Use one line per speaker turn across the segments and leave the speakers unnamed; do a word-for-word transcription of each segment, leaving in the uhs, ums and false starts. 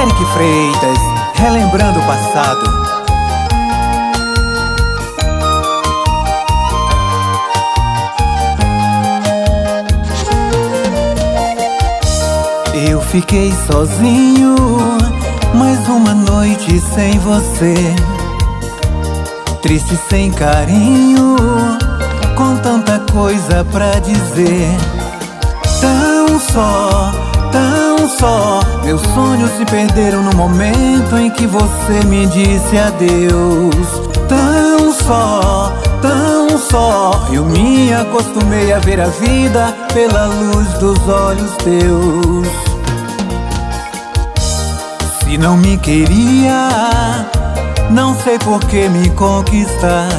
Eric Freitas, relembrando o passado. Eu fiquei sozinho, mais uma noite sem você, triste sem carinho, com tanta coisa pra dizer. Tão só, tão só, meus sonhos se perderam no momento em que você me disse adeus. Tão só, tão só, eu me acostumei a ver a vida pela luz dos olhos teus. Se não me queria, não sei por que me conquistar.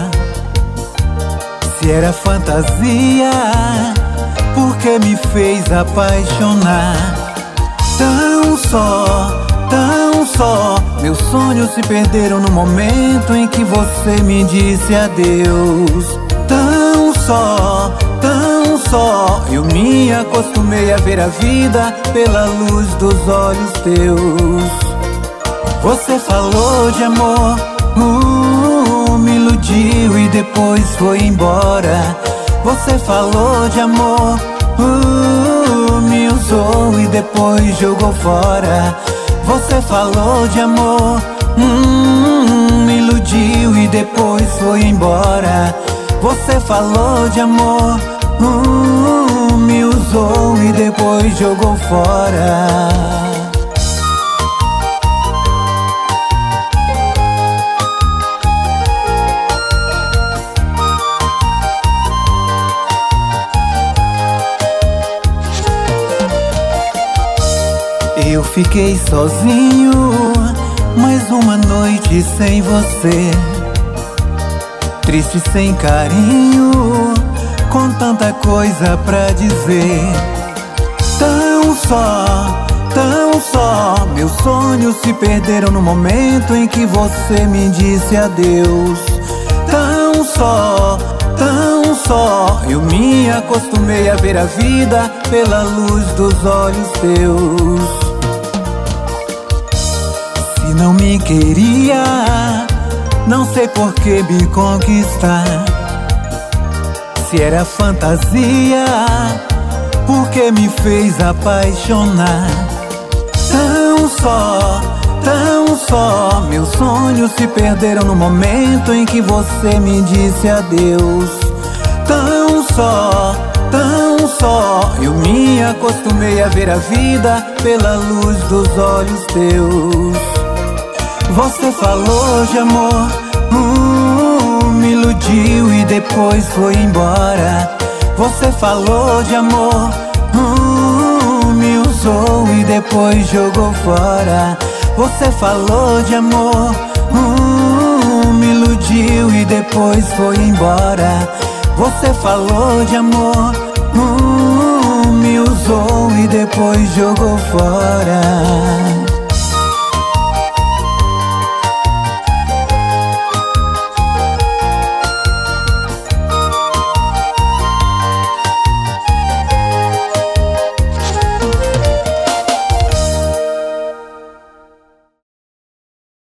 Se era fantasia, por que me fez apaixonar? Tão só, tão só, meus sonhos se perderam no momento em que você me disse adeus. Tão só, tão só, eu me acostumei a ver a vida pela luz dos olhos teus. Você falou de amor, uh, me iludiu e depois foi embora. Você falou de amor, uh, me usou e depois jogou fora. Você falou de amor, hum, me iludiu e depois foi embora. Você falou de amor, uh, me usou e depois jogou fora. Eu fiquei sozinho, mais uma noite sem você, triste sem carinho, com tanta coisa pra dizer. Tão só, tão só, meus sonhos se perderam no momento em que você me disse adeus. Tão só, tão só, eu me acostumei a ver a vida pela luz dos olhos teus. Se não me queria, não sei por que me conquistar. Se era fantasia, por que me fez apaixonar? Tão só, tão só, meus sonhos se perderam no momento em que você me disse adeus. Tão só, tão só, eu me acostumei a ver a vida pela luz dos olhos teus. Você falou de amor, uh, me iludiu e depois foi embora. Você falou de amor, uh, me usou e depois jogou fora. Você falou de amor, uh, me iludiu e depois foi embora. Você falou de amor, uh, me usou e depois jogou fora.